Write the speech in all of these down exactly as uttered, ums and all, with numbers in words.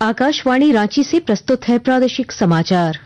आकाशवाणी रांची से प्रस्तुत है प्रादेशिक समाचार।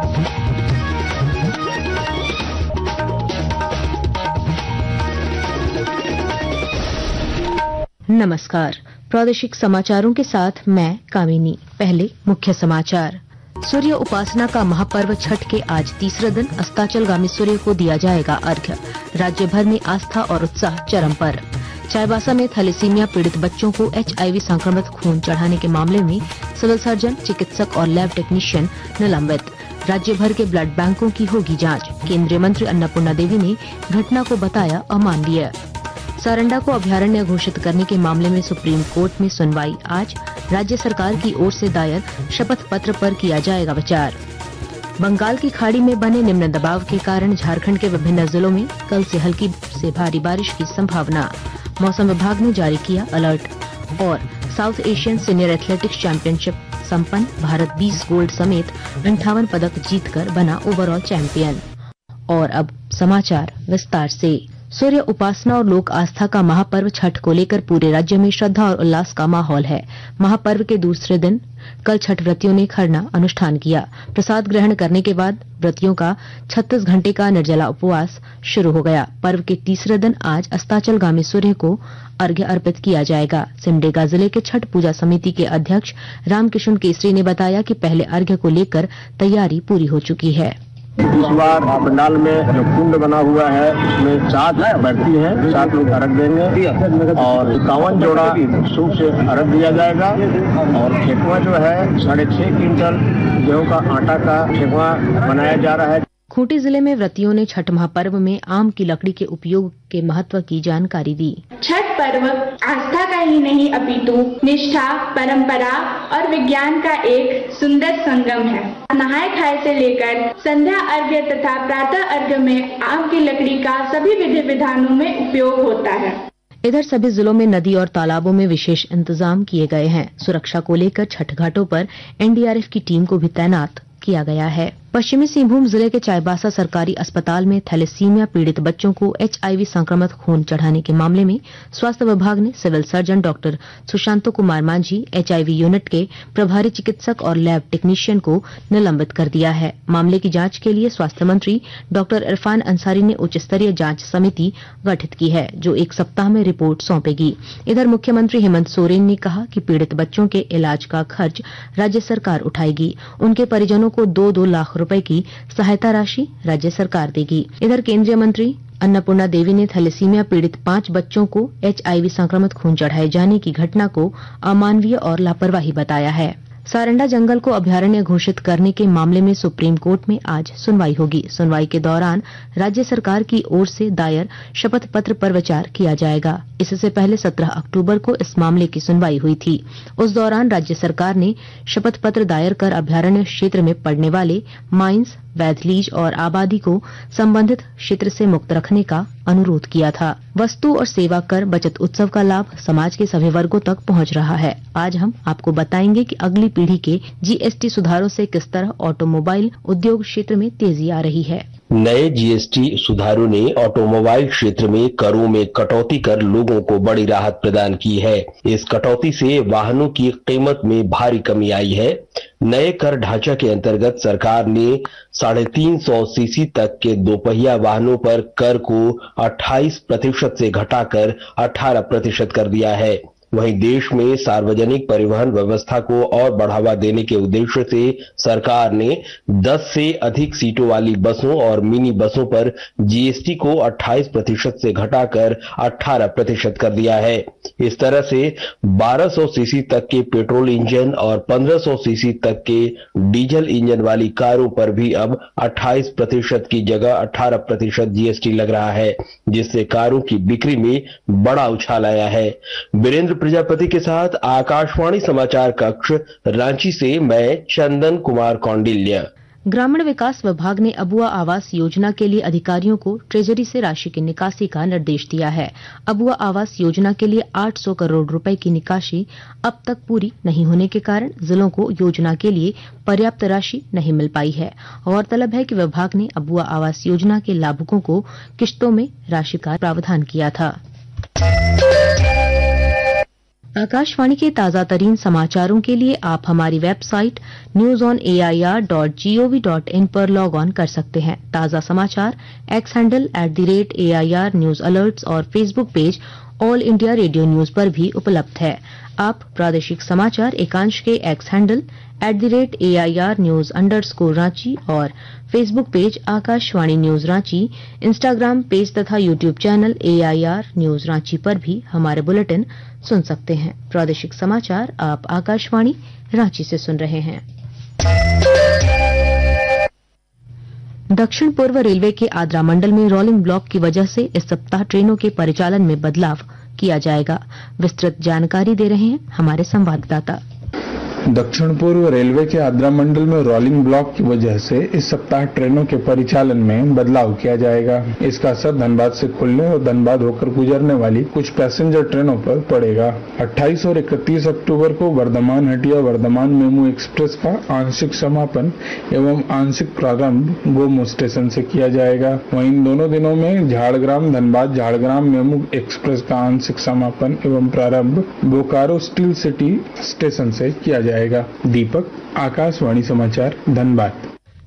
नमस्कार, प्रादेशिक समाचारों के साथ मैं कामिनी। पहले मुख्य समाचार। सूर्य उपासना का महापर्व छठ के आज तीसरे दिन अस्ताचलगामी सूर्य को दिया जाएगा अर्घ्य। राज्य भर में आस्था और उत्साह चरम पर। चाईबासा में थैलेसीमिया पीड़ित बच्चों को एचआईवी संक्रमित खून चढ़ाने के मामले में सिविल सर्जन, चिकित्सक और लैब टेक्नीशियन निलंबित। राज्य भर के ब्लड बैंकों की होगी जांच। केंद्रीय मंत्री अन्नपूर्णा देवी ने घटना को बताया अमानवीय। सारंडा को अभयारण्य घोषित करने के मामले में सुप्रीम कोर्ट में सुनवाई आज। राज्य सरकार की ओर से दायर शपथ पत्र पर किया जाएगा विचार। बंगाल की खाड़ी में बने निम्न दबाव के कारण झारखंड के विभिन्न जिलों में कल से हल्की से भारी बारिश की संभावना। मौसम विभाग ने जारी किया अलर्ट। और South Asian senior athletics championship संपन्न। भारत बीस गोल्ड समेत अंठावन पदक जीतकर बना ओवरऑल चैंपियन। और अब समाचार विस्तार से। सूर्य उपासना और लोक आस्था का महापर्व छठ को लेकर पूरे राज्य में श्रद्धा और उल्लास का माहौल है। महापर्व के दूसरे दिन कल छठ व्रतियों ने खरना अनुष्ठान किया। प्रसाद ग्रहण करने के बाद व्रतियों का छत्तीस घंटे का निर्जला उपवास शुरू हो गया। पर्व के तीसरे दिन आज अस्ताचलगामी सूर्य को अर्घ्य अर्पित किया जाएगा। सिमडेगा जिले के छठ पूजा समिति के अध्यक्ष रामकिशन केसरी ने बताया कि पहले अर्घ्य को लेकर तैयारी पूरी हो चुकी है। इस बार पंडाल में जो कुंड बना हुआ है उसमें सात बैठती है, सात लोग अर्घ देंगे और इक्यावन जोड़ा सूप से अर्घ दिया जाएगा। और ठेकुआ जो है साढ़े छह क्विंटल गेहूं का आटा का ठेकुआ बनाया जा रहा है। खूंटी जिले में व्रतियों ने छठ महापर्व में आम की लकड़ी के उपयोग के महत्व की जानकारी दी। छठ पर्व आस्था का ही नहीं अपितु निष्ठा, परंपरा और विज्ञान का एक सुंदर संगम है। नहाए खाए से लेकर संध्या अर्घ्य तथा प्रातः अर्घ्य में आम की लकड़ी का सभी विधि विधानों में उपयोग होता है। इधर सभी जिलों में नदी और तालाबों में विशेष इंतजाम किए गए हैं। सुरक्षा को लेकर छठ घाटों पर एनडीआरएफ की टीम को भी तैनात किया गया है। पश्चिमी सिंहभूम जिले के चाईबासा सरकारी अस्पताल में थैलेसीमिया पीड़ित बच्चों को एचआईवी संक्रमित खून चढ़ाने के मामले में स्वास्थ्य विभाग ने civil surgeon doctor Sushanto Kumar Manjhi, HIV unit के प्रभारी चिकित्सक और लैब टेक्नीशियन को निलंबित कर दिया है। मामले की जांच के लिए स्वास्थ्य मंत्री डॉक्टर इरफान अंसारी ने उच्च स्तरीय जांच समिति गठित की है, जो एक सप्ताह में रिपोर्ट सौंपेगी। इधर मुख्यमंत्री हेमंत सोरेन ने कहा कि पीड़ित बच्चों के इलाज का खर्च राज्य सरकार उठाएगी। उनके परिजनों को दो दो लाख रुपए की सहायता राशि राज्य सरकार देगी। इधर केंद्रीय मंत्री अन्नपूर्णा देवी ने थैलेसीमिया पीड़ित पांच बच्चों को एचआईवी संक्रमित खून चढ़ाए जाने की घटना को अमानवीय और लापरवाही बताया है। सारंडा जंगल को अभयारण्य घोषित करने के मामले में सुप्रीम कोर्ट में आज सुनवाई होगी। सुनवाई के दौरान राज्य सरकार की ओर से दायर शपथ पत्र पर विचार किया जाएगा। इससे पहले सत्रह अक्टूबर को इस मामले की सुनवाई हुई थी। उस दौरान राज्य सरकार ने शपथ पत्र दायर कर अभयारण्य क्षेत्र में पड़ने वाले माइंस, वैध लीज और आबादी को संबंधित क्षेत्र से मुक्त रखने का अनुरोध किया था। वस्तु और सेवा कर बचत उत्सव का लाभ समाज के सभी वर्गों तक पहुंच रहा है। आज हम आपको बताएंगे कि अगली पीढ़ी के जीएसटी सुधारों से किस तरह ऑटोमोबाइल उद्योग क्षेत्र में तेजी आ रही है। नए जीएसटी सुधारों ने ऑटोमोबाइल क्षेत्र में करों में कटौती कर लोगों को बड़ी राहत प्रदान की है। इस कटौती से वाहनों की कीमत में भारी कमी आई है। नए कर ढांचा के अंतर्गत सरकार ने साढ़े तीन सौ सीसी तक के दोपहिया वाहनों पर कर को अट्ठाईस प्रतिशत से घटाकर अठारह प्रतिशत कर दिया है। वहीं देश में सार्वजनिक परिवहन व्यवस्था को और बढ़ावा देने के उद्देश्य से सरकार ने दस से अधिक सीटों वाली बसों और मिनी बसों पर जीएसटी को अट्ठाईस प्रतिशत से घटाकर अठारह प्रतिशत कर दिया है। इस तरह से बारह सौ सीसी तक के पेट्रोल इंजन और पंद्रह सौ सीसी तक के डीजल इंजन वाली कारों पर भी अब अट्ठाईस प्रतिशत की जगह अठारह प्रतिशत जीएसटी लग रहा है, जिससे कारों की बिक्री में बड़ा उछाल आया है। वीरेंद्र प्रजापति के साथ आकाशवाणी समाचार कक्ष रांची से मैं चंदन कुमार कौंडिल्य। ग्रामीण विकास विभाग ने अबुआ आवास योजना के लिए अधिकारियों को ट्रेजरी से राशि की निकासी का निर्देश दिया है। अबुआ आवास योजना के लिए आठ सौ करोड़ रुपए की निकासी अब तक पूरी नहीं होने के कारण जिलों को योजना के लिए पर्याप्त राशि नहीं मिल पाई है। गौरतलब है कि विभाग ने अबुआ आवास योजना के लाभुकों को किश्तों में राशि का प्रावधान किया था। आकाशवाणी के ताजा तरीन समाचारों के लिए आप हमारी website news on A I R dot G O V dot in पर लॉग ऑन कर सकते हैं। ताजा समाचार X handle at the rate A I R news alerts और Facebook page All India Radio news पर भी उपलब्ध है। आप प्रादेशिक समाचार एकांश के X handle at the rate A I R news underscore Ranchi और Facebook page Akashvani news Ranchi, Instagram page तथा YouTube channel A I R news Ranchi पर भी हमारे बुलेटिन सुन सकते हैं। प्रादेशिक समाचार आप आकाशवाणी रांची से सुन रहे हैं। दक्षिण पूर्व रेलवे के आद्रा मंडल में रोलिंग ब्लॉक की वजह से इस सप्ताह ट्रेनों के परिचालन में बदलाव किया जाएगा। विस्तृत जानकारी दे रहे हैं हमारे संवाददाता। दक्षिण पूर्व रेलवे के आद्रा मंडल में रोलिंग ब्लॉक की वजह से इस सप्ताह ट्रेनों के परिचालन में बदलाव किया जाएगा। इसका असर धनबाद से खुलने और धनबाद होकर गुजरने वाली कुछ पैसेंजर ट्रेनों पर पड़ेगा। अट्ठाईस और इकतीस अक्टूबर को वर्धमान हटिया वर्धमान मेमू एक्सप्रेस का आंशिक समापन एवं आंशिक प्रारंभ गोमो स्टेशन से किया जाएगा। वहीं इन दोनों दिनों में झाड़ग्राम धनबाद झाड़ग्राम मेमू एक्सप्रेस का आंशिक समापन एवं प्रारंभ बोकारो स्टील सिटी स्टेशन से किया जाएगा। दीपक, आकाशवाणी समाचार, धनबाद।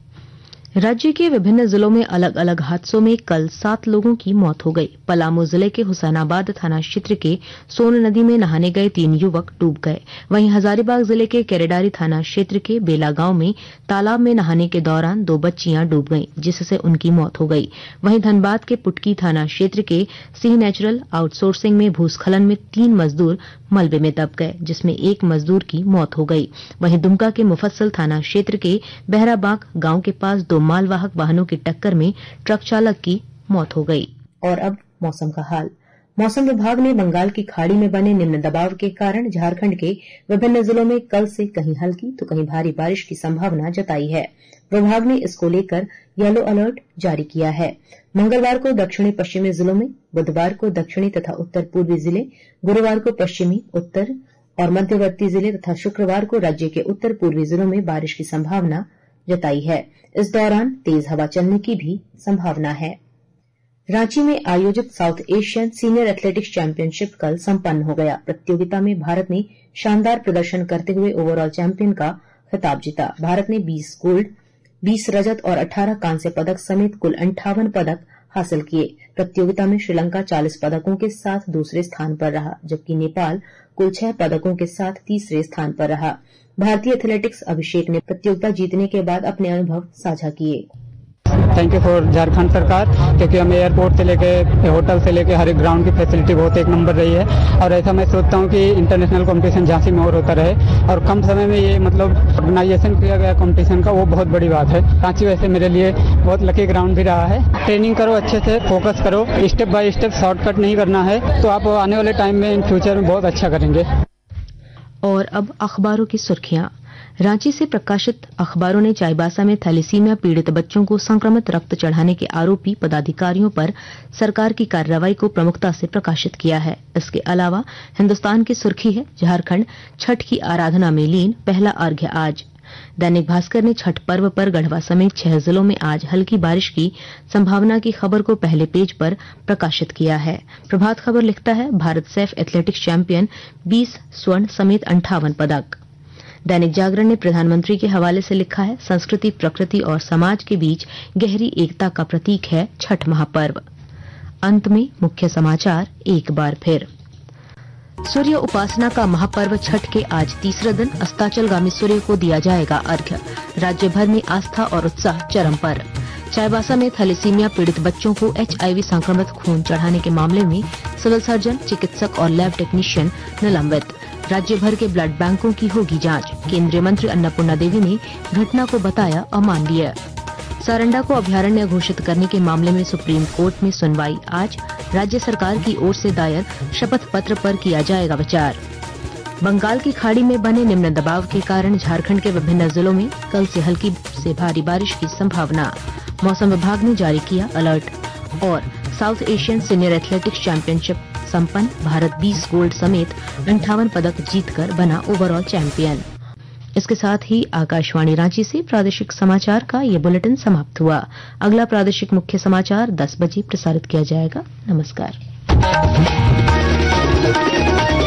राज्य के विभिन्न जिलों में अलग अलग हादसों में कल सात लोगों की मौत हो गई। पलामू जिले के हुसैनाबाद थाना क्षेत्र के सोन नदी में नहाने गए तीन युवक डूब गए। वहीं हजारीबाग जिले के केरेडारी थाना क्षेत्र के बेला गांव में तालाब में नहाने के दौरान दो बच्चियां डूब गईं, जिससे उनकी मौत हो गई। वहीं धनबाद के पुटकी थाना क्षेत्र के सी नेचुरल आउटसोर्सिंग में भूस्खलन में तीन मजदूर मलबे में दब गए, जिसमें एक मजदूर की मौत हो गई। वहीं दुमका के मुफस्सल थाना क्षेत्र के बहराबाग गांव के पास दो मालवाहक वाहनों की टक्कर में ट्रक चालक की मौत हो गई। और अब मौसम का हाल। मौसम विभाग ने बंगाल की खाड़ी में बने निम्न दबाव के कारण झारखंड के विभिन्न जिलों में कल से कहीं हल्की तो कहीं भारी बारिश की संभावना जताई है। विभाग ने इसको लेकर येलो अलर्ट जारी किया है। मंगलवार को दक्षिणी पश्चिमी जिलों में, बुधवार को दक्षिणी तथा उत्तर पूर्वी जिले, गुरुवार को पश्चिमी, उत्तर और मध्यवर्ती जिले तथा शुक्रवार को राज्य के उत्तर पूर्वी जिलों में बारिश की संभावना जताई है। इस दौरान तेज हवा चलने की भी संभावना है। रांची में आयोजित South Asian senior athletics championship कल संपन्न हो गया। प्रतियोगिता में भारत ने शानदार प्रदर्शन करते हुए ओवरऑल चैंपियन का खिताब जीता। भारत ने बीस गोल्ड, बीस रजत और अठारह कांस्य पदक समेत कुल अंठावन पदक हासिल किए। प्रतियोगिता में श्रीलंका चालीस पदकों के साथ दूसरे स्थान पर रहा, जबकि नेपाल कुल छह पदकों के साथ तीसरे स्थान पर रहा। भारतीय एथलेटिक्स अभिषेक ने प्रतियोगिता जीतने के बाद अपने अनुभव साझा किए। थैंक यू फॉर झारखंड सरकार, क्योंकि हमें एयरपोर्ट से लेके होटल से लेके हर एक ग्राउंड की फैसिलिटी बहुत एक नंबर रही है। और ऐसा मैं सोचता हूँ कि इंटरनेशनल कंपटीशन झांसी में और होता रहे और कम समय में ये मतलब ऑर्गेनाइजेशन किया गया कंपटीशन का, वो बहुत बड़ी बात है। रांची वैसे मेरे लिए बहुत लकी ग्राउंड भी रहा है। ट्रेनिंग करो, अच्छे से फोकस करो, स्टेप बाय स्टेप, शॉर्टकट नहीं करना है, तो आप आने वाले टाइम में इन फ्यूचर में बहुत अच्छा करेंगे। और अब अखबारों की सुर्खियां। रांची से प्रकाशित अखबारों ने चाईबासा में थैलेसीमिया पीड़ित बच्चों को संक्रमित रक्त चढ़ाने के आरोपी पदाधिकारियों पर सरकार की कार्रवाई को प्रमुखता से प्रकाशित किया है। इसके अलावा हिन्दुस्तान की सुर्खी है, झारखंड छठ की आराधना में लीन, पहला अर्घ्य आज। दैनिक भास्कर ने छठ पर्व पर गढ़वा समेत छह जिलों में आज हल्की बारिश की संभावना की खबर को पहले पेज पर प्रकाशित किया है। प्रभात खबर लिखता है, भारत सैफ एथलेटिक्स चैंपियन, बीस स्वर्ण समेत अंठावन पदक। दैनिक जागरण ने प्रधानमंत्री के हवाले से लिखा है, संस्कृति, प्रकृति और समाज के बीच गहरी एकता का प्रतीक है छठ महापर्व। अंत में मुख्य समाचार एक बार फिर। सूर्य उपासना का महापर्व छठ के आज तीसरे दिन अस्ताचलगामी सूर्य को दिया जाएगा अर्घ्य। राज्य भर में आस्था और उत्साह चरम पर। चाईबासा में थैलेसीमिया पीड़ित बच्चों को एचआईवी संक्रमित खून चढ़ाने के मामले में सिविल सर्जन, चिकित्सक और लैब टेक्नीशियन निलंबित। राज्य भर के ब्लड बैंकों की होगी जांच। केंद्रीय मंत्री अन्नपूर्णा देवी ने घटना को बताया अमानवीय। सारंडा को अभयारण्य घोषित करने के मामले में सुप्रीम कोर्ट में सुनवाई आज। राज्य सरकार की ओर से दायर शपथ पत्र पर किया जाएगा विचार। बंगाल की खाड़ी में बने निम्न दबाव के कारण झारखंड के विभिन्न जिलों में कल से हल्की से भारी बारिश की संभावना। मौसम विभाग ने जारी किया अलर्ट। और South Asian senior athletics championship संपन्न, भारत बीस गोल्ड समेत अंठावन पदक जीतकर बना ओवरऑल चैंपियन। इसके साथ ही आकाशवाणी रांची से प्रादेशिक समाचार का ये बुलेटिन समाप्त हुआ। अगला प्रादेशिक मुख्य समाचार दस बजे प्रसारित किया जाएगा। नमस्कार।